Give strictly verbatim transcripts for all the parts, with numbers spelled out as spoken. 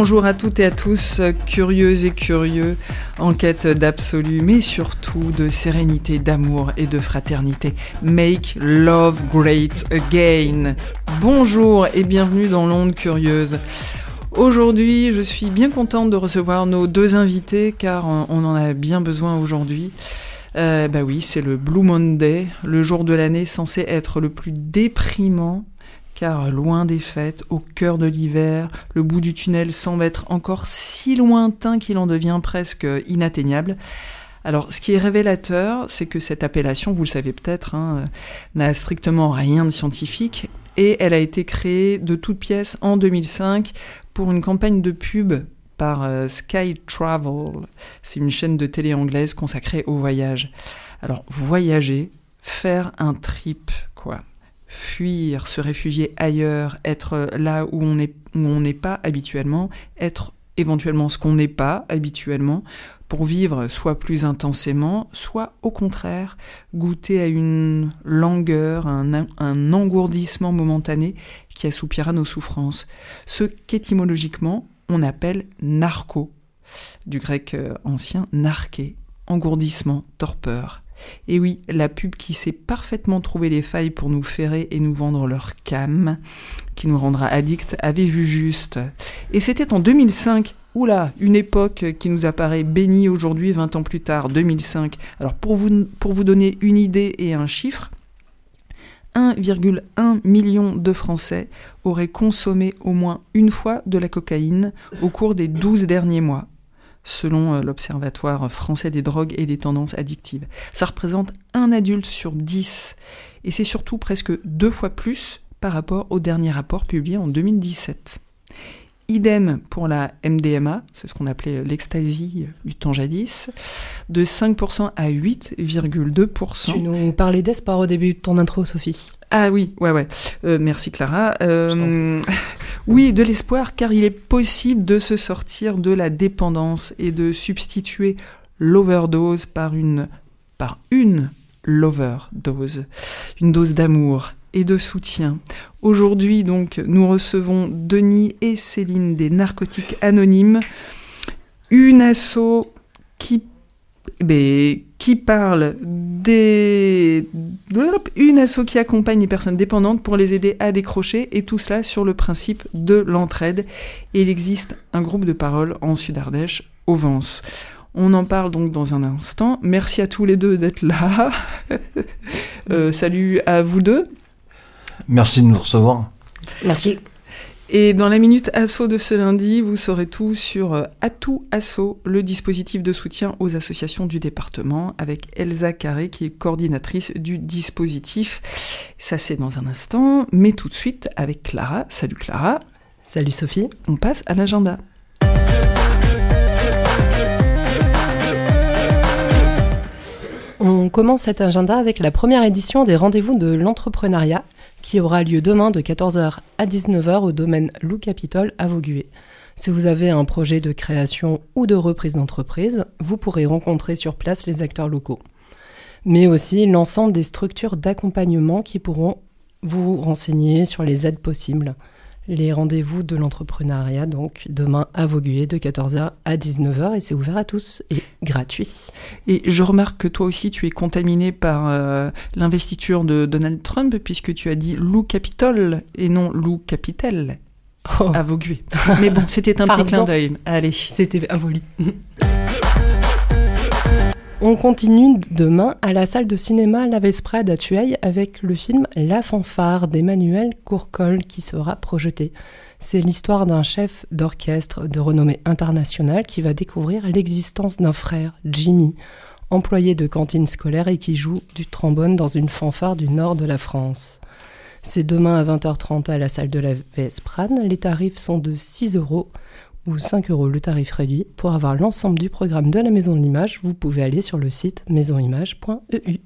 Bonjour à toutes et à tous, curieuses et curieux, en quête d'absolu, mais surtout de sérénité, d'amour et de fraternité. Make love great again. Bonjour et bienvenue dans l'onde curieuse. Aujourd'hui, je suis bien contente de recevoir nos deux invités, car on en a bien besoin aujourd'hui. Euh, bah oui, c'est le Blue Monday, le jour de l'année censé être le plus déprimant, car loin des fêtes, au cœur de l'hiver, le bout du tunnel semble être encore si lointain qu'il en devient presque inatteignable. Alors, ce qui est révélateur, c'est que cette appellation, vous le savez peut-être, hein, n'a strictement rien de scientifique, et elle a été créée de toutes pièces en deux mille cinq pour une campagne de pub par euh, Sky Travel. C'est une chaîne de télé anglaise consacrée au voyage. Alors, voyager, faire un trip, quoi. Fuir, se réfugier ailleurs, être là où on n'est où on n'est pas habituellement, être éventuellement ce qu'on n'est pas habituellement, pour vivre soit plus intensément, soit au contraire, goûter à une langueur, un, un engourdissement momentané qui assoupira nos souffrances. Ce qu'étymologiquement, on appelle narco, du grec ancien narké, engourdissement, torpeur. Et oui, la pub qui sait parfaitement trouver les failles pour nous ferrer et nous vendre leur cam, qui nous rendra addicts, avait vu juste. Et c'était en deux mille cinq, oula, une époque qui nous apparaît bénie aujourd'hui, vingt ans plus tard, deux mille cinq. Alors pour vous, pour vous donner une idée et un chiffre, un virgule un million de Français auraient consommé au moins une fois de la cocaïne au cours des douze derniers mois, selon l'Observatoire français des drogues et des tendances addictives. Ça représente un adulte sur dix, et c'est surtout presque deux fois plus par rapport au dernier rapport publié en deux mille dix-sept. Idem pour la M D M A, c'est ce qu'on appelait l'ecstasy du temps jadis, de cinq pour cent à huit virgule deux pour cent. Tu nous parlais d'espoir au début de ton intro, Sophie. Ah oui, ouais, ouais. Euh, merci Clara. Euh, oui, de l'espoir, car il est possible de se sortir de la dépendance et de substituer l'overdose par une, par une loverdose, une dose d'amour et de soutien. Aujourd'hui, donc, nous recevons Denis et Céline des Narcotiques Anonymes, une asso qui, ben, qui parle des... une asso qui accompagne les personnes dépendantes pour les aider à décrocher, et tout cela sur le principe de l'entraide. Et il existe un groupe de parole en Sud-Ardèche, au Vence. On en parle donc dans un instant. Merci à tous les deux d'être là. euh, salut à vous deux. Merci de nous recevoir. Merci. Et dans la Minute Asso de ce lundi, vous saurez tout sur Atout Asso, le dispositif de soutien aux associations du département, avec Elsa Carré, qui est coordinatrice du dispositif. Ça, c'est dans un instant, mais tout de suite avec Clara. Salut Clara. Salut Sophie. On passe à l'agenda. On commence cet agenda avec la première édition des Rendez-vous de l'entrepreneuriat, qui aura lieu demain de quatorze heures à dix-neuf heures au domaine Loup Capitole à Vaugué. Si vous avez un projet de création ou de reprise d'entreprise, vous pourrez rencontrer sur place les acteurs locaux. Mais aussi l'ensemble des structures d'accompagnement qui pourront vous renseigner sur les aides possibles. Les rendez-vous de l'entrepreneuriat, donc demain à Vaugué de quatorze heures à dix-neuf heures, et c'est ouvert à tous et gratuit. Et je remarque que toi aussi tu es contaminé par euh, l'investiture de Donald Trump, puisque tu as dit Loup Capitole et non Loup Capital oh. à Vaugué. Mais bon, c'était un petit clin d'œil. Allez. C'était avolu. On continue demain à la salle de cinéma La Vesprade à Thueil avec le film La Fanfare d'Emmanuel Courcol qui sera projeté. C'est l'histoire d'un chef d'orchestre de renommée internationale qui va découvrir l'existence d'un frère, Jimmy, employé de cantine scolaire et qui joue du trombone dans une fanfare du nord de la France. C'est demain à vingt heures trente à la salle de La Vesprade. Les tarifs sont de six euros ou cinq euros le tarif réduit. Pour avoir l'ensemble du programme de la Maison de l'Image, vous pouvez aller sur le site maison image point e u.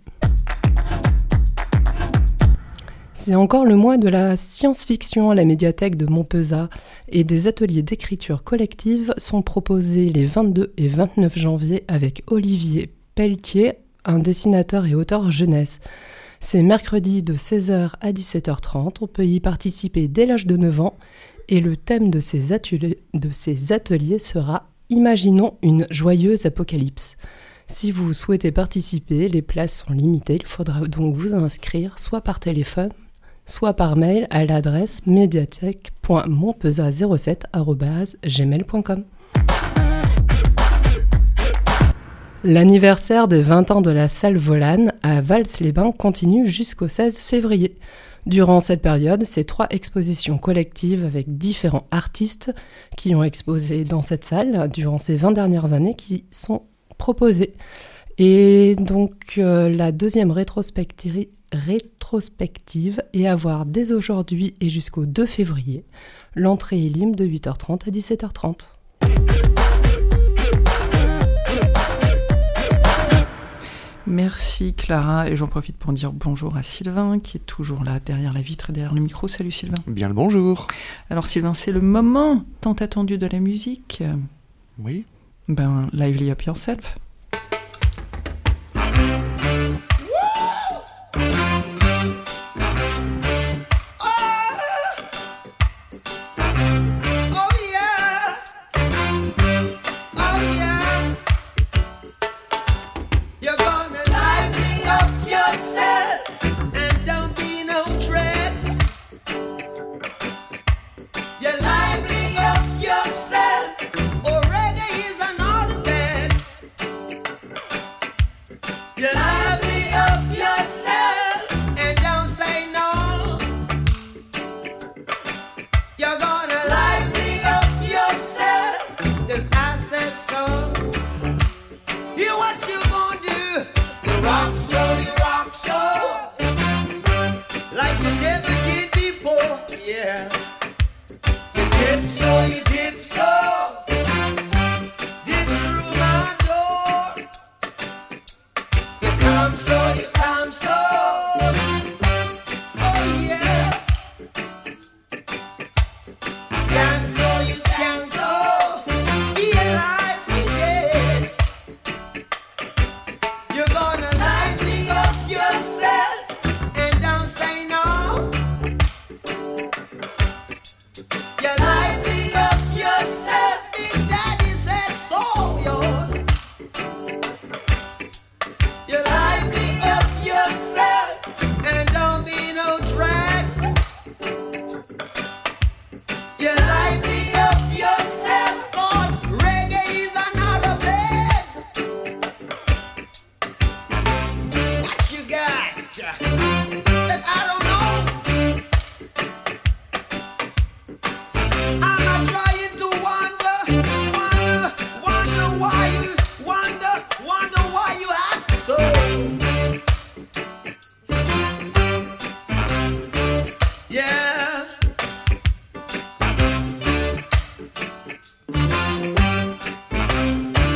C'est encore le mois de la science-fiction à la médiathèque de Montpezat et des ateliers d'écriture collective sont proposés les vingt-deux et vingt-neuf janvier avec Olivier Pelletier, un dessinateur et auteur jeunesse. C'est mercredi de seize heures à dix-sept heures trente. On peut y participer dès l'âge de neuf ans Et le thème de ces ateliers, de ces ateliers sera « Imaginons une joyeuse apocalypse ». Si vous souhaitez participer, les places sont limitées. Il faudra donc vous inscrire soit par téléphone, soit par mail à l'adresse médiathèque point montpezat zéro sept arobase gmail point com. L'anniversaire des vingt ans de la salle Volane à Vals-les-Bains continue jusqu'au seize février. Durant cette période, c'est trois expositions collectives avec différents artistes qui ont exposé dans cette salle durant ces vingt dernières années qui sont proposées. Et donc euh, la deuxième rétrospective, rétrospective est à voir dès aujourd'hui et jusqu'au deux février. L'entrée est libre de huit heures trente à dix-sept heures trente. Merci Clara, et j'en profite pour dire bonjour à Sylvain qui est toujours là derrière la vitre et derrière le micro. Salut Sylvain. Bien le bonjour. Alors Sylvain, c'est le moment tant attendu de la musique. Oui. Ben, lively up yourself.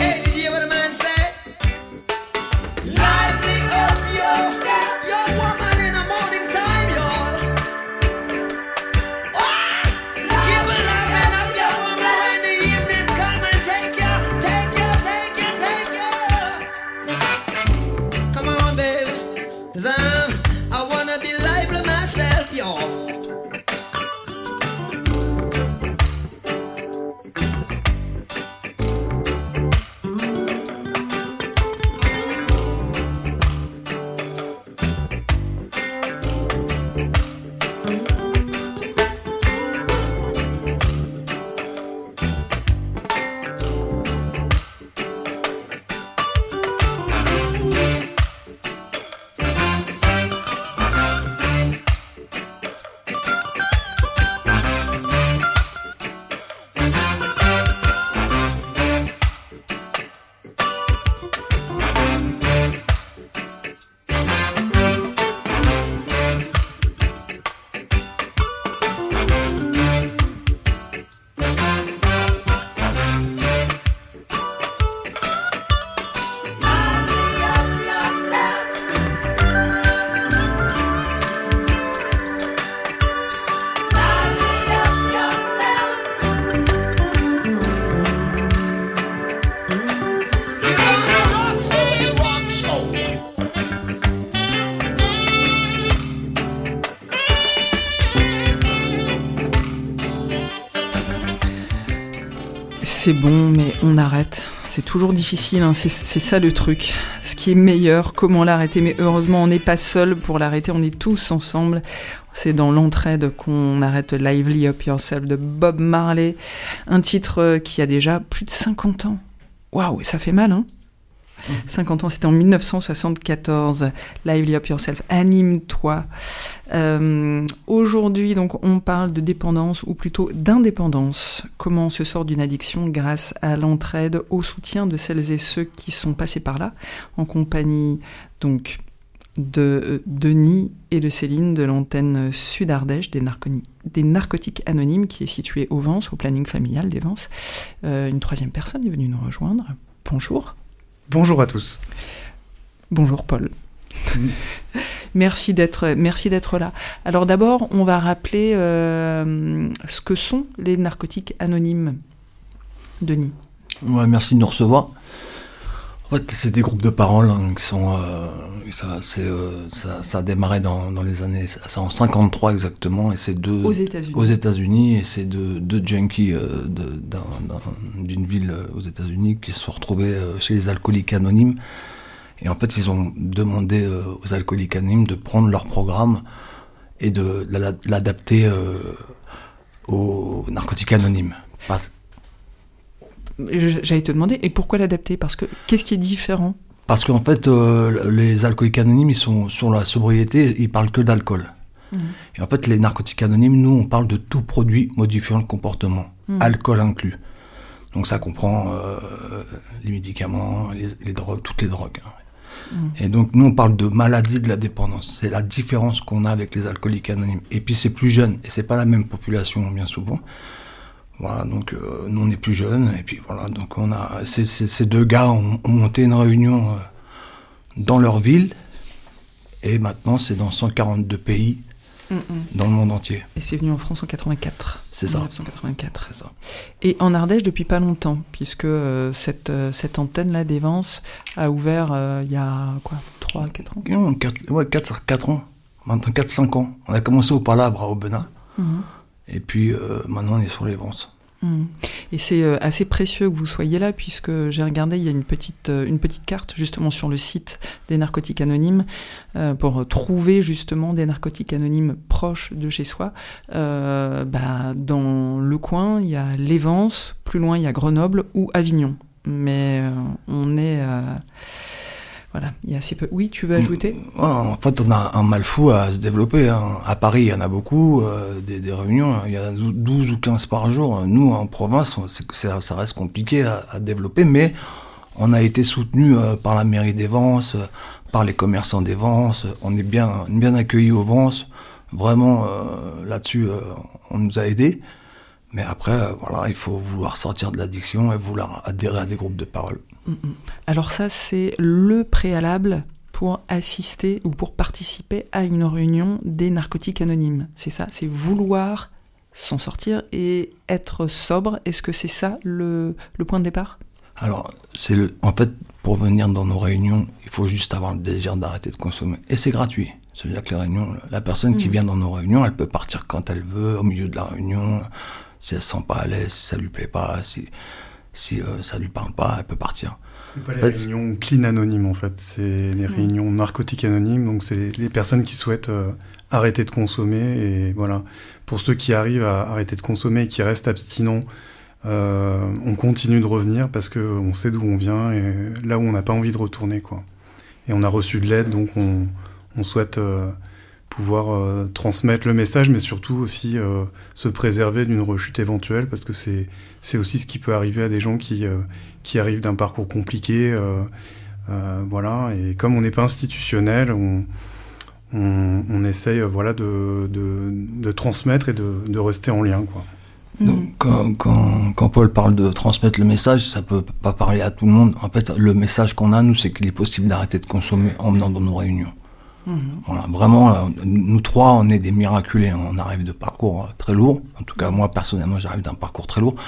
Woman c'est bon, mais on arrête. C'est toujours difficile, hein. c'est, c'est ça le truc. Ce qui est meilleur, comment l'arrêter. Mais heureusement, on n'est pas seul pour l'arrêter, on est tous ensemble. C'est dans l'entraide qu'on arrête Lively Up Yourself de Bob Marley. Un titre qui a déjà plus de cinquante ans. Waouh, ça fait mal, hein. cinquante ans, c'était en dix-neuf cent soixante-quatorze. Lively Up Yourself, anime-toi. Euh, aujourd'hui, donc, on parle de dépendance, ou plutôt d'indépendance. Comment on se sort d'une addiction grâce à l'entraide, au soutien de celles et ceux qui sont passés par là, en compagnie, donc, de Denis et de Céline de l'antenne Sud Ardèche des, narconi- des narcotiques anonymes, qui est située au Vence, au planning familial des Vence. Euh, une troisième personne est venue nous rejoindre. Bonjour. Bonjour à tous. Bonjour Paul. merci d'être, merci d'être là. Alors d'abord, on va rappeler euh, ce que sont les narcotiques anonymes. Denis. Ouais, merci de nous recevoir. En fait, c'est des groupes de parole hein, qui sont. Euh, ça, c'est, euh, ça, ça a démarré dans, dans les années. C'est en cinquante-trois exactement, et c'est deux. Aux États-Unis. Aux États-Unis, et c'est deux, deux junkies euh, de, d'un, d'un, d'une ville euh, aux États-Unis qui se sont retrouvés euh, chez les alcooliques anonymes. Et en fait, ils ont demandé euh, aux alcooliques anonymes de prendre leur programme et de l'adapter euh, aux narcotiques anonymes. Parce J'allais te demander, et pourquoi l'adapter ? Parce que qu'est-ce qui est différent ? Parce qu'en fait, euh, les alcooliques anonymes, ils sont sur la sobriété, ils parlent que d'alcool. Mmh. Et en fait, les narcotiques anonymes, nous, on parle de tout produit modifiant le comportement, mmh. alcool inclus. Donc ça comprend euh, les médicaments, les, les drogues, toutes les drogues. Mmh. Et donc nous, on parle de maladie de la dépendance. C'est la différence qu'on a avec les alcooliques anonymes. Et puis c'est plus jeune, et c'est pas la même population, bien souvent. Voilà, donc euh, nous on est plus jeunes, et puis voilà, donc on a ces, ces, ces deux gars ont, ont monté une réunion euh, dans leur ville, et maintenant c'est dans cent quarante-deux pays mm-hmm. dans le monde entier. Et c'est venu en France en quatre-vingt-quatre. C'est ça. dix-neuf cent quatre-vingt-quatre. C'est ça. Et en Ardèche depuis pas longtemps, puisque euh, cette, euh, cette antenne-là des Vence a ouvert euh, il y a quoi, trois à quatre ans non, quatre, ouais, quatre, quatre ans, maintenant quatre à cinq ans. On a commencé au Palabre à Aubenas. Mm-hmm. Et puis euh, maintenant on est sur les Vences. Mmh. Et c'est euh, assez précieux que vous soyez là, puisque j'ai regardé, il y a une petite, euh, une petite carte justement sur le site des narcotiques anonymes euh, pour trouver justement des narcotiques anonymes proches de chez soi. Euh, bah, dans le coin, il y a les Vences, plus loin il y a Grenoble ou Avignon. Mais euh, on est... Euh, Voilà, il y a assez peu. Oui, tu veux ajouter ? En fait, on a un mal fou à se développer. Hein. À Paris, il y en a beaucoup, euh, des, des réunions. Il y en a douze ou quinze par jour. Nous, en province, c'est, c'est, ça reste compliqué à, à développer, mais on a été soutenu euh, par la mairie des Vences, euh, par les commerçants des Vences. On est bien, bien accueillis aux Vences. Vraiment, euh, là-dessus, euh, on nous a aidés. Mais après, euh, voilà, il faut vouloir sortir de l'addiction et vouloir adhérer à des groupes de parole. Alors ça, c'est le préalable pour assister ou pour participer à une réunion des narcotiques anonymes. C'est ça, c'est vouloir s'en sortir et être sobre. Est-ce que c'est ça le, le point de départ ? Alors, c'est le, en fait, pour venir dans nos réunions, il faut juste avoir le désir d'arrêter de consommer. Et c'est gratuit. C'est-à-dire que les réunions, la personne mmh. qui vient dans nos réunions, elle peut partir quand elle veut, au milieu de la réunion, si elle se sent pas à l'aise, si ça lui plaît pas, si... Si euh, ça lui parle pas, elle peut partir. C'est pas les en fait, réunions clean anonymes en fait, c'est les réunions narcotiques anonymes, donc c'est les, les personnes qui souhaitent euh, arrêter de consommer, et voilà. Pour ceux qui arrivent à arrêter de consommer et qui restent abstinents, euh, on continue de revenir parce qu'on sait d'où on vient et là où on n'a pas envie de retourner, quoi. Et on a reçu de l'aide, donc on, on souhaite euh, pouvoir euh, transmettre le message, mais surtout aussi euh, se préserver d'une rechute éventuelle, parce que c'est, c'est aussi ce qui peut arriver à des gens qui, euh, qui arrivent d'un parcours compliqué. Euh, euh, voilà. Et comme on n'est pas institutionnel, on, on, on essaye euh, voilà, de, de, de transmettre et de, de rester en lien, quoi. Donc, quand, quand, quand Paul parle de transmettre le message, ça peut pas parler à tout le monde. En fait, le message qu'on a, nous, c'est qu'il est possible d'arrêter de consommer en venant dans nos réunions. Mmh. Voilà, vraiment, nous trois, on est des miraculés. On arrive de parcours très lourds. En tout cas, moi, personnellement, j'arrive d'un parcours très lourd.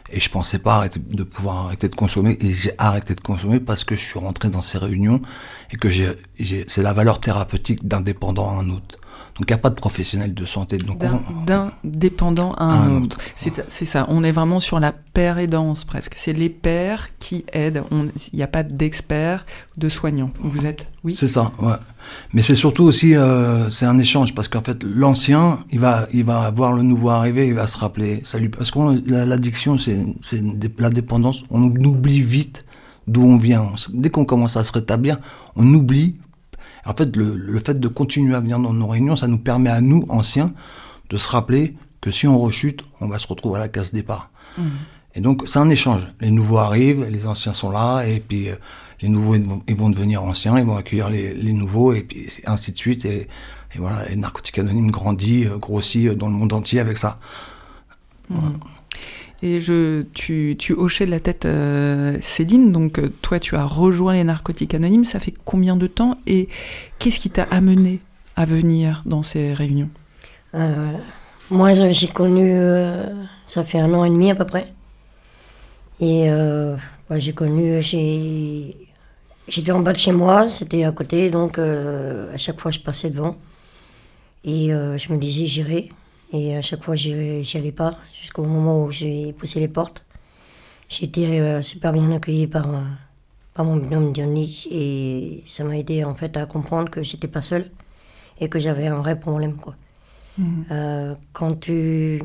Et je pensais pas arrêter, de pouvoir arrêter de consommer. Et j'ai arrêté de consommer parce que je suis rentré dans ces réunions et que j'ai, j'ai c'est la valeur thérapeutique d'un dépendant à un autre. Donc il n'y a pas de professionnel de santé. Donc d'un, on... d'un dépendant à un, un autre. autre. C'est, c'est ça, on est vraiment sur la paire-aidance presque. C'est les pairs qui aident. Il n'y a pas d'experts, de soignants. Vous êtes, oui. C'est ça, ouais. Mais c'est surtout aussi, euh, c'est un échange parce qu'en fait, l'ancien, il va, il va voir le nouveau arriver, il va se rappeler. Ça lui, parce que l'addiction, c'est, c'est la dépendance. On oublie vite d'où on vient. Dès qu'on commence à se rétablir, on oublie. En fait, le, le fait de continuer à venir dans nos réunions, ça nous permet à nous, anciens, de se rappeler que si on rechute, on va se retrouver à la case départ. Mmh. Et donc, c'est un échange. Les nouveaux arrivent, les anciens sont là, et puis euh, les nouveaux, ils vont, ils vont devenir anciens, ils vont accueillir les, les nouveaux, et puis ainsi de suite. Et, et voilà, et Narcotiques Anonymes grandit, euh, grossit dans le monde entier avec ça. Voilà. Mmh. Et je, tu, tu hochais de la tête, euh, Céline, donc euh, toi tu as rejoint les Narcotiques Anonymes, ça fait combien de temps et qu'est-ce qui t'a amené à venir dans ces réunions ? euh, Moi j'ai connu, euh, ça fait un an et demi à peu près, et euh, bah, j'ai connu, j'ai, j'étais en bas de chez moi, c'était à côté, donc euh, à chaque fois je passais devant, et euh, je me disais j'irai. Et à chaque fois, j'y allais pas, jusqu'au moment où j'ai poussé les portes. J'ai été euh, super bien accueillie par, euh, par mon binôme Diony, et ça m'a aidé en fait à comprendre que j'étais pas seule et que j'avais un vrai problème, quoi. Mmh. Euh, quand tu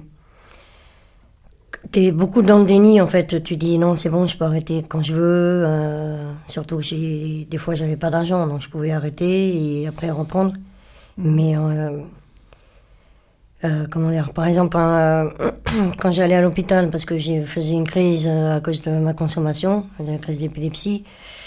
t'es beaucoup dans le déni, en fait, tu dis non, c'est bon, je peux arrêter quand je veux. Euh, surtout, j'ai, des fois, j'avais pas d'argent, donc je pouvais arrêter et après reprendre. Mmh. Mais euh, Euh, comment dire, par exemple, euh, quand j'allais à l'hôpital parce que je faisais une crise euh, à cause de ma consommation, une crise d'épilepsie,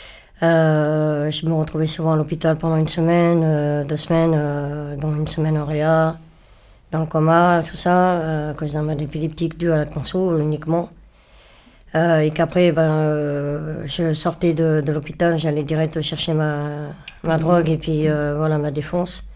euh, je me retrouvais souvent à l'hôpital pendant une semaine, euh, deux semaines, euh, dont une semaine en réa, dans le coma, tout ça, euh, à cause d'un mal épileptique dû à la conso uniquement. Euh, et qu'après, ben, euh, je sortais de, de l'hôpital, j'allais direct chercher ma, ma drogue et puis euh, voilà, ma défonce.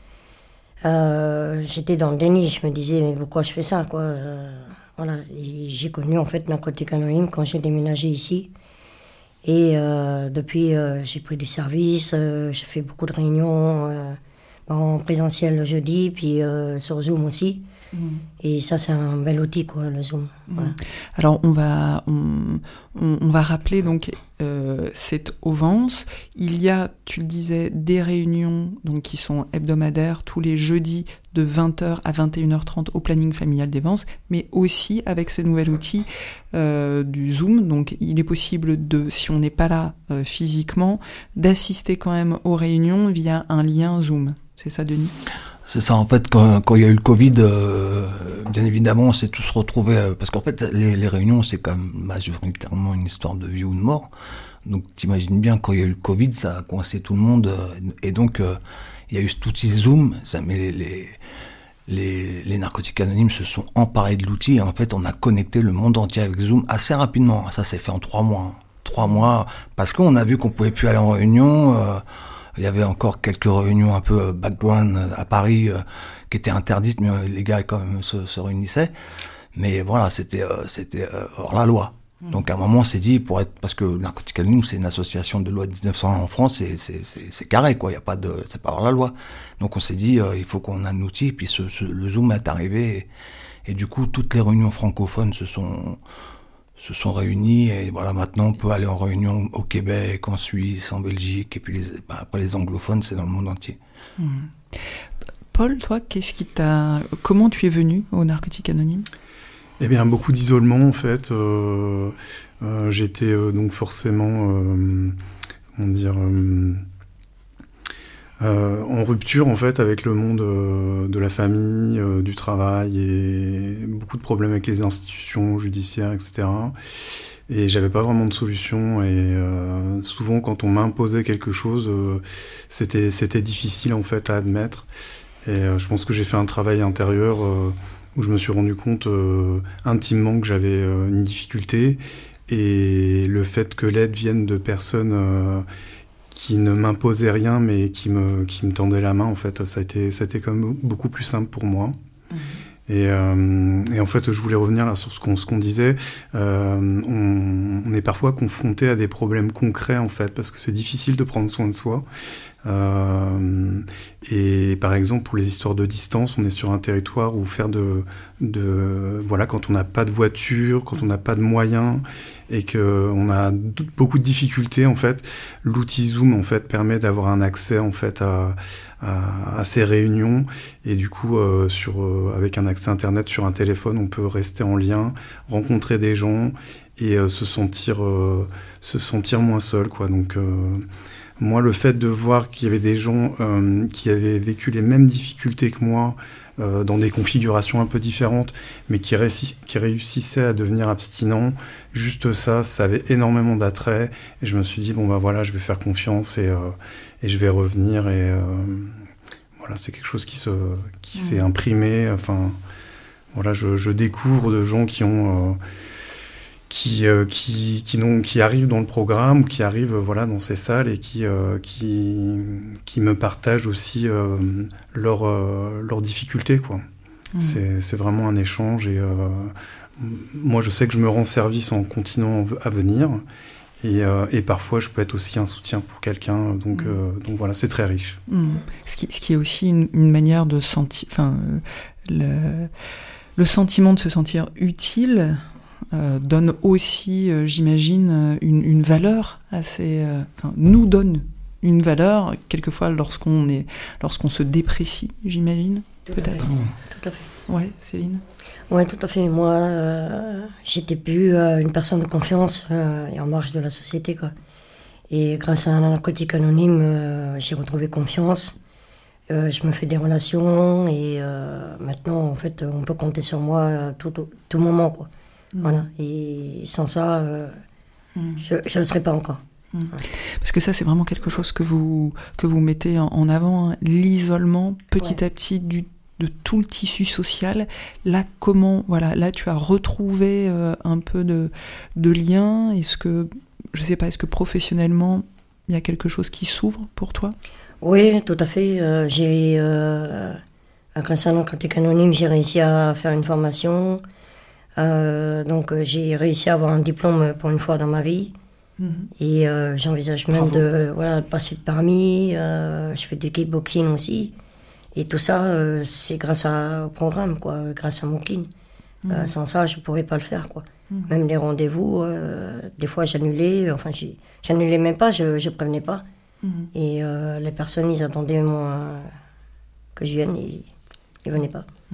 Euh, j'étais dans le déni, je me disais mais pourquoi je fais ça, quoi. Euh, voilà. Et j'ai connu en fait Narcotiques Anonymes quand j'ai déménagé ici, et euh, depuis euh, j'ai pris du service, euh, j'ai fait beaucoup de réunions euh, en présentiel le jeudi, puis euh, sur Zoom aussi. Mmh. Et ça, c'est un bel outil, quoi, le Zoom. Mmh. Voilà. Alors, on va, on, on, on va rappeler donc euh, cette Ovance. Il y a, tu le disais, des réunions donc, qui sont hebdomadaires tous les jeudis de vingt heures à vingt et une heures trente au planning familial des Vence, mais aussi avec ce nouvel outil euh, du Zoom. Donc, il est possible, de, si on n'est pas là euh, physiquement, d'assister quand même aux réunions via un lien Zoom. C'est ça, Denis ? C'est ça, en fait, quand, quand il y a eu le Covid, euh, bien évidemment, on s'est tous retrouvés, euh, parce qu'en fait, les, les réunions, c'est quand même majoritairement une histoire de vie ou de mort. Donc, t'imagines bien, quand il y a eu le Covid, ça a coincé tout le monde, euh, et donc, euh, il y a eu cet outil Zoom, ça, mais les, les, les, les Narcotiques Anonymes se sont emparés de l'outil, et en fait, on a connecté le monde entier avec Zoom assez rapidement. Ça s'est fait en trois mois. Hein. Trois mois, parce qu'on a vu qu'on pouvait plus aller en réunion, euh, il y avait encore quelques réunions un peu background à Paris euh, qui étaient interdites, mais euh, les gars quand même se, se réunissaient. Mais voilà, c'était euh, c'était euh, hors la loi. Mmh. Donc à un moment, on s'est dit, pour être, parce que Narcotiques Anonymes, c'est une association de loi de dix-neuf cent un en France, c'est c'est c'est, c'est carré, quoi. Il y a pas de, c'est pas hors la loi. Donc on s'est dit, euh, il faut qu'on ait un outil. Et puis ce, ce, le Zoom est arrivé, et, et du coup, toutes les réunions francophones se sont se sont réunis, et voilà, maintenant on peut aller en réunion au Québec, en Suisse, en Belgique, et puis les, bah, après les anglophones, c'est dans le monde entier. Mmh. Paul, toi, qu'est-ce qui t'a, comment tu es venu aux Narcotiques Anonymes ? Eh bien, beaucoup d'isolement, en fait. Euh, euh, j'étais euh, donc forcément, euh, comment dire, euh, euh, en rupture, en fait, avec le monde euh, de la famille, euh, du travail, et beaucoup de problèmes avec les institutions judiciaires, et cetera. Et j'avais pas vraiment de solution, et euh, souvent, quand on m'imposait quelque chose, euh, c'était, c'était difficile, en fait, à admettre. Et euh, je pense que j'ai fait un travail intérieur euh, où je me suis rendu compte euh, intimement que j'avais euh, une difficulté, et le fait que l'aide vienne de personnes euh, qui ne m'imposaient rien, mais qui me, qui me tendaient la main, en fait, ça a été, ça a été quand même beaucoup plus simple pour moi. Mmh. Et, euh, et en fait, je voulais revenir là sur ce qu'on, ce qu'on disait. Euh, on, on est parfois confronté à des problèmes concrets, en fait, parce que c'est difficile de prendre soin de soi. Euh, et par exemple, pour les histoires de distance, on est sur un territoire où faire de, de voilà, quand on n'a pas de voiture, quand on n'a pas de moyens et que on a d- beaucoup de difficultés, en fait, l'outil Zoom en fait permet d'avoir un accès en fait à à, à ces réunions et du coup euh, sur euh, avec un accès internet sur un téléphone, on peut rester en lien, rencontrer des gens et euh, se sentir euh, se sentir moins seul, quoi. Donc euh, moi, le fait de voir qu'il y avait des gens euh, qui avaient vécu les mêmes difficultés que moi, euh, dans des configurations un peu différentes, mais qui, réussi- qui réussissaient à devenir abstinents, juste ça, ça avait énormément d'attrait. Et je me suis dit, bon, bah voilà, je vais faire confiance et, euh, et je vais revenir. Et euh, voilà, c'est quelque chose qui, se, qui mmh. s'est imprimé. Enfin, voilà, je, je découvre de gens qui ont... Euh, Qui, euh, qui, qui, n'ont, qui arrivent dans le programme, qui arrivent euh, voilà, dans ces salles et qui, euh, qui, qui me partagent aussi euh, leurs euh, leurs difficultés, quoi. Mmh. C'est, c'est vraiment un échange et euh, moi je sais que je me rends service en continuant à venir et, euh, et parfois je peux être aussi un soutien pour quelqu'un, donc, mmh. euh, donc voilà, c'est très riche. Mmh. Ce, qui, ce qui est aussi une, une manière de sentir, enfin, le, le sentiment de se sentir utile. Euh, donne aussi, euh, j'imagine, une, une valeur assez, euh, enfin, nous donne une valeur quelquefois lorsqu'on est, lorsqu'on se déprécie, j'imagine, tout peut-être. À fait. Tout à fait. Ouais, Céline. Ouais, tout à fait. Moi, euh, j'étais plus euh, une personne de confiance euh, et en marge de la société, quoi. Et grâce à un narcotique anonyme, euh, j'ai retrouvé confiance. Euh, je me fais des relations et euh, maintenant, en fait, on peut compter sur moi à tout, tout, tout moment, quoi. Mmh. Voilà, et sans ça, euh, mmh. je ne le serais pas encore. Mmh. Ouais. Parce que ça, c'est vraiment quelque chose que vous, que vous mettez en, en avant, hein, l'isolement petit ouais. à petit du, de tout le tissu social. Là, comment, voilà, là, tu as retrouvé euh, un peu de, de lien. Est-ce que, je ne sais pas, est-ce que professionnellement, il y a quelque chose qui s'ouvre pour toi ? Oui, tout à fait. Euh, j'ai, euh, grâce à un narcotique anonyme, j'ai réussi à faire une formation. Euh, donc euh, j'ai réussi à avoir un diplôme pour une fois dans ma vie mmh. et euh, j'envisage même de, voilà, de passer le permis, euh, je fais du kickboxing aussi et tout ça euh, c'est grâce à, au programme, quoi, grâce à mon clean. Mmh. Euh, sans ça je ne pourrais pas le faire, quoi. Mmh. Même les rendez-vous, euh, des fois j'annulais, enfin j'ai, j'annulais même pas, je ne prévenais pas mmh. et euh, les personnes ils attendaient moi, que je vienne et ils ne venaient pas. Mmh.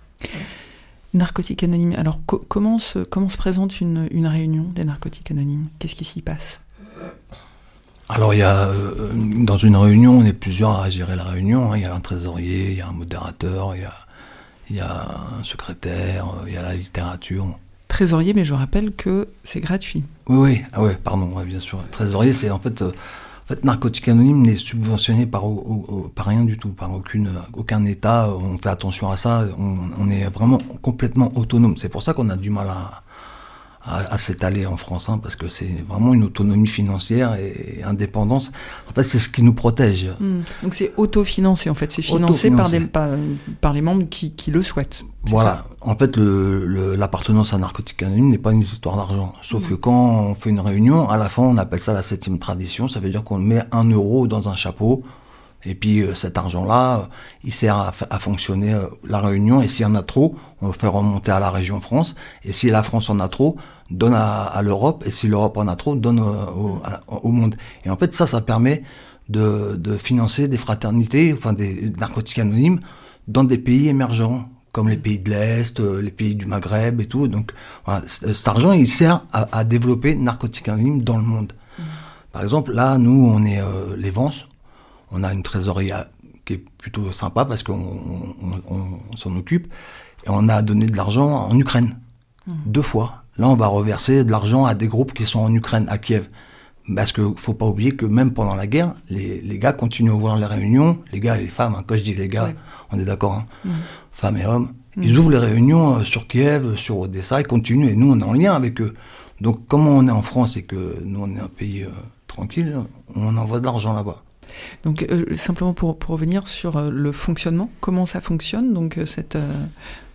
Narcotiques anonymes. Alors, co- comment, se, comment se présente une, une réunion des narcotiques anonymes ? Qu'est-ce qui s'y passe ? Alors, il y a, euh, dans une réunion, on est plusieurs à gérer la réunion. Hein. Il y a un trésorier, il y a un modérateur, il y a, il y a un secrétaire, il y a la littérature. Trésorier, mais je rappelle que c'est gratuit. Oui, oui, ah ouais, pardon, ouais, bien sûr. Trésorier, c'est en fait... Euh, En fait, Narcotiques Anonymes n'est subventionné par, au, au, par rien du tout, par aucune, aucun État. On fait attention à ça. On, on est vraiment complètement autonome. C'est pour ça qu'on a du mal à, à, à s'étaler en France, hein, parce que c'est vraiment une autonomie financière et, et indépendance. En fait, c'est ce qui nous protège. Mmh. Donc c'est autofinancé, en fait. C'est financé par, des, par, par les membres qui, qui le souhaitent. Voilà. Ça. En fait, le, le, l'appartenance à Narcotiques Anonymes n'est pas une histoire d'argent. Sauf mmh. que quand on fait une réunion, à la fin, on appelle ça la septième tradition. Ça veut dire qu'on met un euro dans un chapeau. Et puis euh, cet argent-là, euh, il sert à, à fonctionner euh, la réunion. Et s'il y en a trop, on le fait remonter à la région France. Et si la France en a trop, donne à, à l'Europe. Et si l'Europe en a trop, donne euh, au, à, au monde. Et en fait, ça, ça permet de, de financer des fraternités, enfin des narcotiques anonymes, dans des pays émergents, comme les pays de l'Est, euh, les pays du Maghreb et tout. Donc, voilà, cet argent, il sert à, à développer narcotiques anonymes dans le monde. Mmh. Par exemple, là, nous, on est euh, les Vence. On a une trésorerie qui est plutôt sympa parce qu'on on, on, on s'en occupe. Et on a donné de l'argent en Ukraine, mmh. deux fois. Là, on va reverser de l'argent à des groupes qui sont en Ukraine, à Kiev. Parce qu'il ne faut pas oublier que même pendant la guerre, les, les gars continuent à ouvrir les réunions. Les gars et les femmes, hein, quand je dis les gars, ouais. on est d'accord, hein, mmh. femmes et hommes. Mmh. Ils ouvrent les réunions euh, sur Kiev, sur Odessa, ils continuent. Et nous, on est en lien avec eux. Donc, comme on est en France et que nous, on est un pays euh, tranquille, on envoie de l'argent là-bas. Donc euh, simplement pour, pour revenir sur euh, le fonctionnement, comment ça fonctionne, donc euh, cette, euh,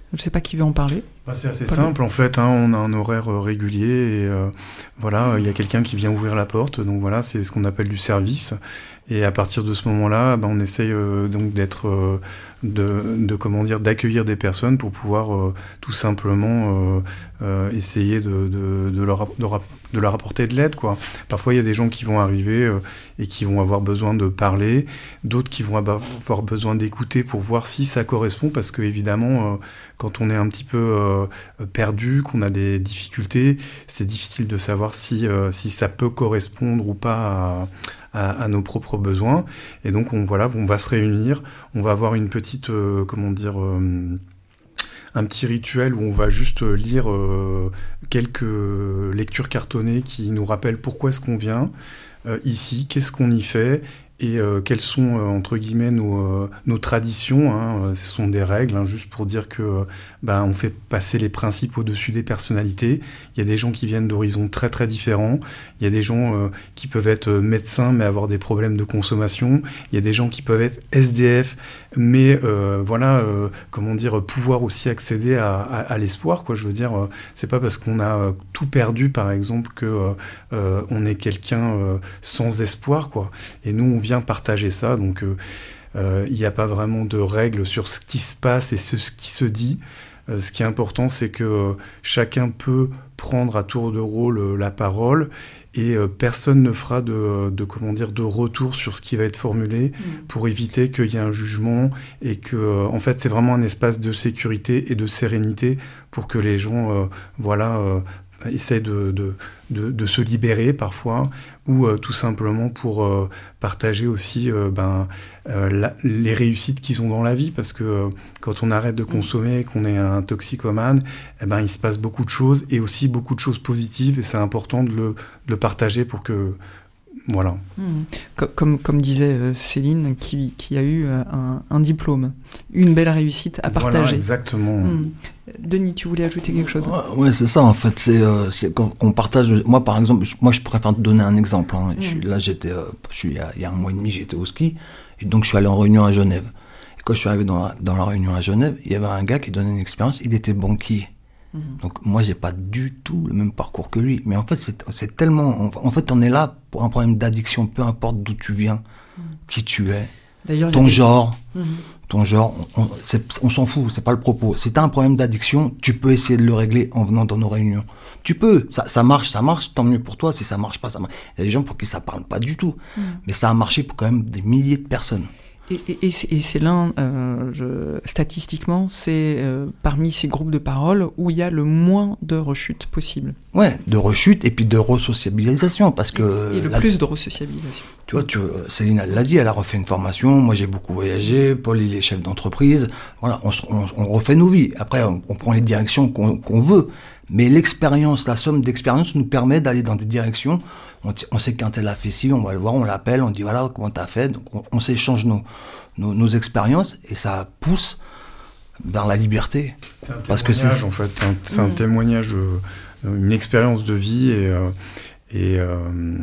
Je ne sais pas qui veut en parler. Bah, c'est assez Pas simple en fait, hein, on a un horaire euh, régulier et euh, voilà, il y a quelqu'un qui vient ouvrir la porte, donc voilà, c'est ce qu'on appelle du service. Et à partir de ce moment-là, bah, on essaye euh, donc d'être, euh, de, de comment dire, d'accueillir des personnes pour pouvoir euh, tout simplement euh, euh, essayer de, de, de, leur, de, de leur apporter de l'aide, quoi. Parfois, il y a des gens qui vont arriver euh, et qui vont avoir besoin de parler, d'autres qui vont avoir besoin d'écouter pour voir si ça correspond, parce que évidemment, euh, quand on est un petit peu euh, perdu, qu'on a des difficultés, c'est difficile de savoir si, euh, si ça peut correspondre ou pas à À, à nos propres besoins, et donc on voilà, on va se réunir, on va avoir une petite euh, comment dire euh, un petit rituel où on va juste lire euh, quelques lectures cartonnées qui nous rappellent pourquoi est-ce qu'on vient euh, ici, qu'est-ce qu'on y fait et euh, quelles sont euh, entre guillemets nos, euh, nos traditions, hein. Ce sont des règles, hein, juste pour dire que euh, bah, on fait passer les principes au-dessus des personnalités. Il y a des gens qui viennent d'horizons très très différents, il y a des gens euh, qui peuvent être médecins mais avoir des problèmes de consommation, il y a des gens qui peuvent être S D F mais euh, voilà, euh, comment dire, pouvoir aussi accéder à, à, à l'espoir, quoi. Je veux dire, euh, c'est pas parce qu'on a euh, tout perdu par exemple que euh, euh, on est quelqu'un euh, sans espoir, quoi. Et nous on vient partager ça, donc il euh, n'y euh, a pas vraiment de règles sur ce qui se passe et ce, ce qui se dit. Euh, ce qui est important, c'est que euh, chacun peut prendre à tour de rôle euh, la parole et euh, personne ne fera de, de, comment dire, de retour sur ce qui va être formulé mmh. pour éviter qu'il y ait un jugement et que, euh, en fait, c'est vraiment un espace de sécurité et de sérénité pour que les gens, euh, voilà, euh, essaient de, de, de, de se libérer parfois, ou euh, tout simplement pour euh, partager aussi euh, ben, euh, la, les réussites qu'ils ont dans la vie, parce que euh, quand on arrête de consommer, qu'on est un toxicomane, eh ben, il se passe beaucoup de choses, et aussi beaucoup de choses positives, et c'est important de le, de le partager pour que... Voilà. Mmh. Comme, comme, comme disait euh, Céline, qui, qui a eu euh, un, un diplôme, une belle réussite à partager. Voilà, exactement. Mmh. Denis, tu voulais ajouter quelque chose ? Ouais, ouais, c'est ça, en fait. C'est, euh, c'est quand on partage. Moi, par exemple, je, moi, je préfère te donner un exemple. Hein. Mmh. Je suis, là, j'étais, euh, je suis, il y, a, il y a un mois et demi, j'étais au ski, et donc je suis allé en réunion à Genève. Et quand je suis arrivé dans la, dans la réunion à Genève, il y avait un gars qui donnait une expérience. Il était banquier. Mmh. Donc moi j'ai pas du tout le même parcours que lui, mais en fait c'est, c'est tellement, en fait on est là pour un problème d'addiction, peu importe d'où tu viens, mmh. qui tu es, D'ailleurs, ton genre, mmh. ton genre, on, on, c'est, on s'en fout, c'est pas le propos. Si t'as un problème d'addiction, tu peux essayer de le régler en venant dans nos réunions. Tu peux, ça, ça marche, ça marche, tant mieux pour toi. Si ça marche pas, ça marche. Il y a des gens pour qui ça parle pas du tout, mmh. mais ça a marché pour quand même des milliers de personnes. Et, et, et, c'est, et c'est l'un, euh, je, statistiquement, c'est euh, parmi ces groupes de parole où il y a le moins de rechutes possible. Ouais, de rechutes et puis de resociabilisation, parce que... Et le la, plus de resociabilisation. Tu vois, tu, Céline, elle l'a dit, elle a refait une formation, moi j'ai beaucoup voyagé, Paul il est chef d'entreprise, voilà, on, on, on refait nos vies. Après, on, on prend les directions qu'on, qu'on veut, mais l'expérience, la somme d'expérience nous permet d'aller dans des directions. On, t- on sait qu'un tel a fait ci, on va le voir, on l'appelle, on dit voilà comment t'as fait, donc on, on s'échange nos, nos, nos expériences et ça pousse vers la liberté. C'est un parce que c'est en fait, c'est un, c'est un mmh. témoignage, euh, une expérience de vie et, euh, et euh,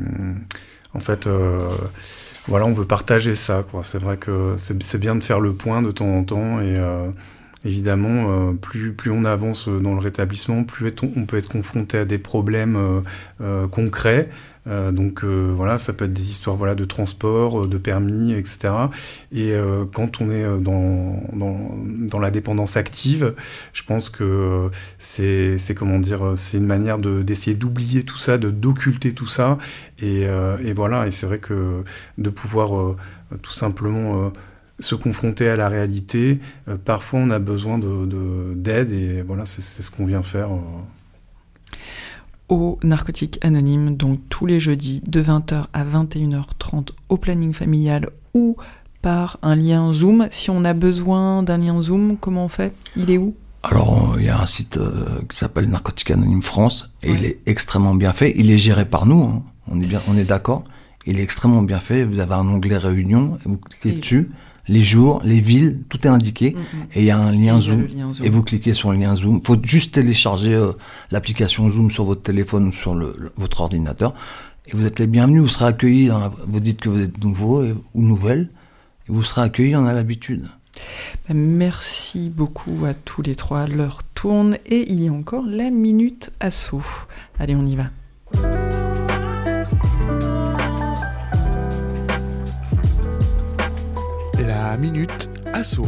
en fait, euh, voilà, on veut partager ça, quoi. C'est vrai que c'est, c'est bien de faire le point de temps en temps et euh, évidemment, euh, plus, plus on avance dans le rétablissement, plus on, on peut être confronté à des problèmes euh, euh, concrets. Euh, donc euh, voilà, ça peut être des histoires voilà, de transport, de permis, et cetera. Et euh, quand on est dans, dans, dans la dépendance active, je pense que c'est, c'est, comment dire, c'est une manière de, d'essayer d'oublier tout ça, de, d'occulter tout ça. Et, euh, et voilà, et c'est vrai que de pouvoir euh, tout simplement... Euh, se confronter à la réalité, euh, parfois on a besoin de, de, d'aide et voilà, c'est, c'est ce qu'on vient faire. Euh. Au Narcotique Anonyme, donc tous les jeudis de vingt heures à vingt et une heures trente au planning familial ou par un lien Zoom. Si on a besoin d'un lien Zoom, comment on fait ? Il est où ? Alors, il y a un site euh, qui s'appelle Narcotique Anonyme France et ouais. il est extrêmement bien fait. Il est géré par nous, hein. on est bien, on est d'accord. Il est extrêmement bien fait. Vous avez un onglet réunion, et vous cliquez et dessus. Les jours, les villes, tout est indiqué, mm-hmm. et il y a un lien Zoom, a lien Zoom, et vous cliquez sur le lien Zoom. Il faut juste télécharger euh, l'application Zoom sur votre téléphone ou sur le, le, votre ordinateur, et vous êtes les bienvenus, vous serez accueillis, dans la, vous dites que vous êtes nouveau et, ou nouvelle, et vous serez accueillis, on a l'habitude. Merci beaucoup à tous les trois. L'heure tourne et il y a encore la minute asso. Allez, on y va. La minute asso.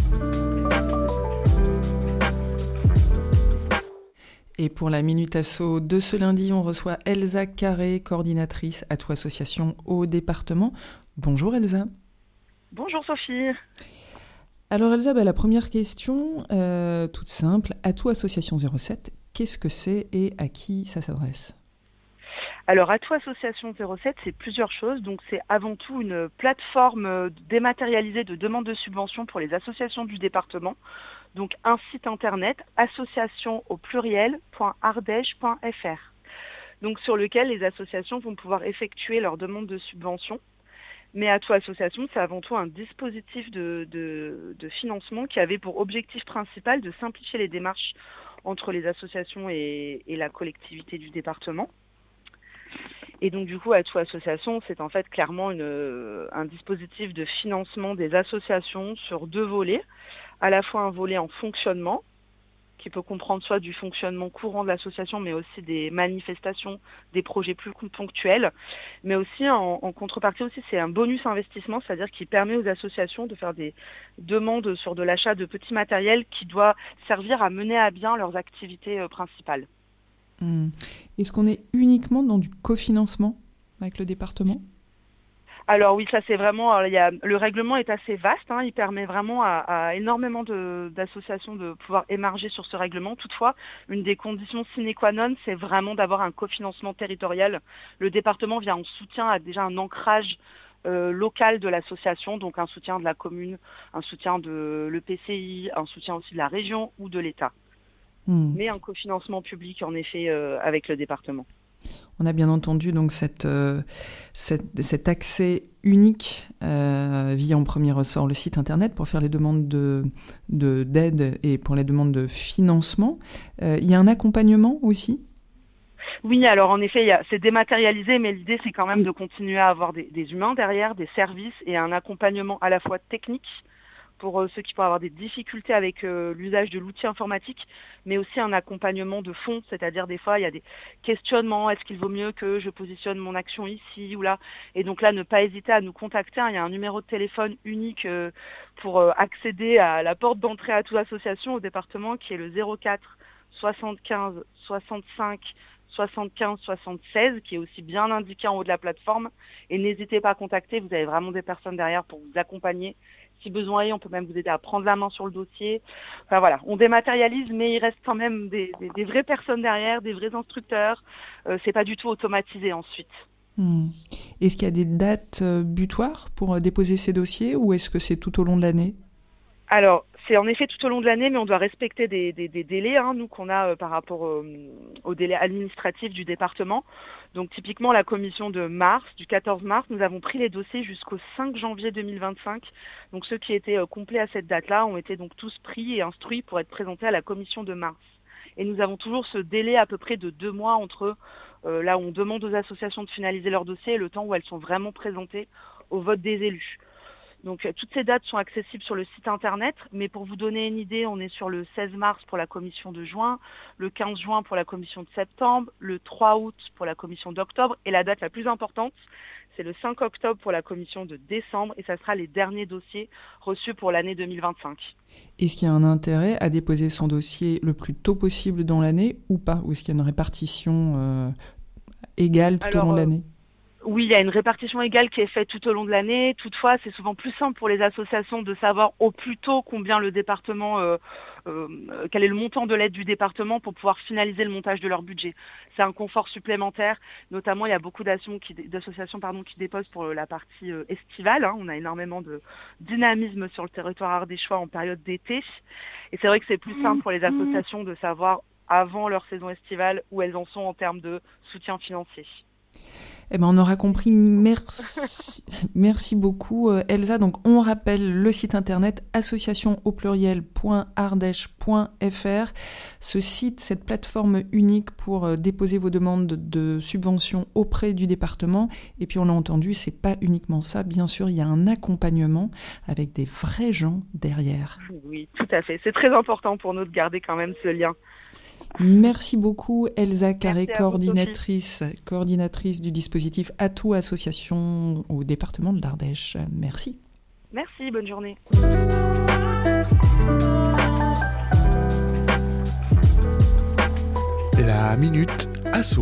Et pour la minute asso de ce lundi, on reçoit Elsa Carré, coordinatrice Atout Association au département. Bonjour Elsa. Bonjour Sophie. Alors Elsa, bah, la première question, euh, toute simple, Atout Association zéro sept, qu'est-ce que c'est et à qui ça s'adresse ? Alors Atout Association zéro sept, c'est plusieurs choses. Donc c'est avant tout une plateforme dématérialisée de demande de subvention pour les associations du département. Donc un site internet, association au pluriel point ardèche point f r. Donc sur lequel les associations vont pouvoir effectuer leur demande de subvention. Mais Atout Association, c'est avant tout un dispositif de, de, de financement qui avait pour objectif principal de simplifier les démarches entre les associations et, et la collectivité du département. Et donc du coup, Atout Association, c'est en fait clairement une, un dispositif de financement des associations sur deux volets. À la fois un volet en fonctionnement, qui peut comprendre soit du fonctionnement courant de l'association, mais aussi des manifestations, des projets plus ponctuels. Mais aussi, en, en contrepartie aussi, c'est un bonus investissement, c'est-à-dire qui permet aux associations de faire des demandes sur de l'achat de petits matériels qui doit servir à mener à bien leurs activités euh, principales. Mmh. Est-ce qu'on est uniquement dans du cofinancement avec le département ? Alors oui, ça c'est vraiment, alors, il y a, le règlement est assez vaste, hein, il permet vraiment à, à énormément de, d'associations de pouvoir émarger sur ce règlement. Toutefois, une des conditions sine qua non, c'est vraiment d'avoir un cofinancement territorial. Le département vient en soutien à déjà un ancrage euh, local de l'association, donc un soutien de la commune, un soutien de l'E P C I, un soutien aussi de la région ou de l'État. Mmh. Mais un cofinancement public en effet euh, avec le département. On a bien entendu donc cette, euh, cette, cet accès unique euh, via en premier ressort le site internet pour faire les demandes de, de, d'aide et pour les demandes de financement. Euh, il y a un accompagnement aussi ? Oui, alors en effet, il y a, c'est dématérialisé, mais l'idée c'est quand même de continuer à avoir des, des humains derrière, des services et un accompagnement à la fois technique pour euh, ceux qui pourraient avoir des difficultés avec euh, l'usage de l'outil informatique, mais aussi un accompagnement de fond, c'est-à-dire des fois il y a des questionnements, est-ce qu'il vaut mieux que je positionne mon action ici ou là ? Et donc là, ne pas hésiter à nous contacter, hein, il y a un numéro de téléphone unique euh, pour euh, accéder à la porte d'entrée à Atout Association au département qui est le zéro quatre soixante-quinze soixante-cinq soixante-quinze soixante-seize, qui est aussi bien indiqué en haut de la plateforme. Et n'hésitez pas à contacter, vous avez vraiment des personnes derrière pour vous accompagner. Si besoin est, on peut même vous aider à prendre la main sur le dossier. Enfin voilà, on dématérialise, mais il reste quand même des, des, des vraies personnes derrière, des vrais instructeurs. Euh, c'est pas du tout automatisé ensuite. Mmh. Est-ce qu'il y a des dates euh, butoirs pour euh, déposer ces dossiers ou est-ce que c'est tout au long de l'année ? Alors, c'est en effet tout au long de l'année, mais on doit respecter des, des, des délais, hein, nous, qu'on a euh, par rapport euh, au délai administratif du département. Donc, typiquement, la commission de mars, du quatorze mars, nous avons pris les dossiers jusqu'au cinq janvier deux mille vingt-cinq. Donc, ceux qui étaient euh, complets à cette date-là ont été donc tous pris et instruits pour être présentés à la commission de mars. Et nous avons toujours ce délai à peu près de deux mois entre euh, là où on demande aux associations de finaliser leur dossier et le temps où elles sont vraiment présentées au vote des élus. Donc toutes ces dates sont accessibles sur le site internet, mais pour vous donner une idée, on est sur le seize mars pour la commission de juin, le quinze juin pour la commission de septembre, le trois août pour la commission d'octobre, et la date la plus importante, c'est le cinq octobre pour la commission de décembre, et ça sera les derniers dossiers reçus pour l'année deux mille vingt-cinq. Est-ce qu'il y a un intérêt à déposer son dossier le plus tôt possible dans l'année ou pas ? Ou est-ce qu'il y a une répartition euh, égale tout Alors, au long de l'année ? Oui, il y a une répartition égale qui est faite tout au long de l'année. Toutefois, c'est souvent plus simple pour les associations de savoir au plus tôt combien le département, euh, euh, quel est le montant de l'aide du département pour pouvoir finaliser le montage de leur budget. C'est un confort supplémentaire. Notamment, il y a beaucoup qui, d'associations pardon, qui déposent pour la partie euh, estivale. Hein. On a énormément de dynamisme sur le territoire ardéchois en période d'été. Et c'est vrai que c'est plus simple pour les associations de savoir avant leur saison estivale où elles en sont en termes de soutien financier. Eh ben, on aura compris. Merci, merci beaucoup, euh, Elsa. Donc, on rappelle le site internet association au pluriel point ardèche point f r. Ce site, cette plateforme unique pour euh, déposer vos demandes de, de subventions auprès du département. Et puis, on l'a entendu, c'est pas uniquement ça. Bien sûr, il y a un accompagnement avec des vrais gens derrière. Oui, tout à fait. C'est très important pour nous de garder quand même ce lien. Merci beaucoup Elsa Carré, Merci à vous, coordinatrice, coordinatrice du dispositif Atout Association au département de l'Ardèche. Merci. Merci, bonne journée. La Minute Asso.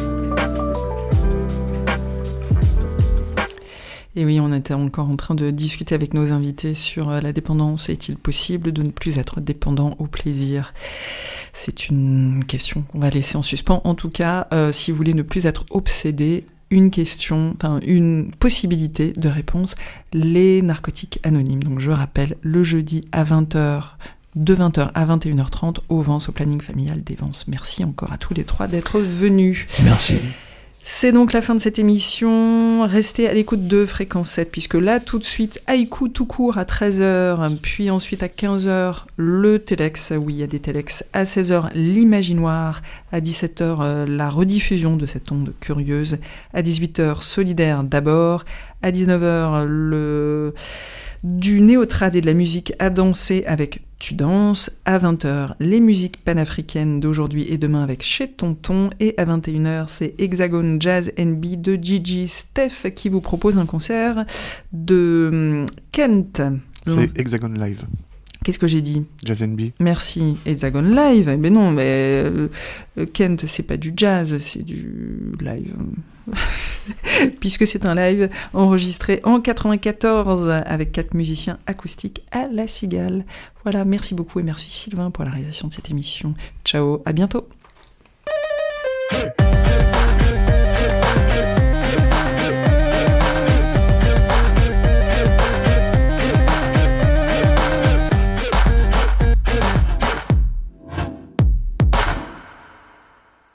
Et oui, on était encore en train de discuter avec nos invités sur la dépendance. Est-il possible de ne plus être dépendant au plaisir ? C'est une question qu'on va laisser en suspens. En tout cas, euh, si vous voulez ne plus être obsédé, une question, enfin une possibilité de réponse, les narcotiques anonymes. Donc je rappelle, le jeudi à vingt heures, de vingt heures à vingt et une heures trente, au Vence, au planning familial des Vences. Merci encore à tous les trois d'être venus. Merci. C'est donc la fin de cette émission. Restez à l'écoute de Fréquence sept, puisque là, tout de suite, Haïku tout court à treize heures, puis ensuite à quinze heures, le Télex. Oui, il y a des Télex. À seize heures, l'Imaginoire. À dix-sept heures, euh, la rediffusion de cette onde curieuse. À dix-huit heures, Solidaire d'abord. À dix-neuf heures, le... du néo-trad et de la musique à danser avec Tu danses. À vingt heures, les musiques panafricaines d'aujourd'hui et demain avec Chez Tonton. Et à vingt et une heures, c'est Hexagone Jazz and B de Gigi Steph qui vous propose un concert de Kent. C'est Hexagone Live. Qu'est-ce que j'ai dit ? Jazz and B. Merci. Hexagone Live. Mais non, mais euh, Kent, c'est pas du jazz, c'est du live. Puisque c'est un live enregistré en quatre-vingt-quatorze avec quatre musiciens acoustiques à La Cigale. Voilà, merci beaucoup et merci Sylvain pour la réalisation de cette émission. Ciao, à bientôt. Hey.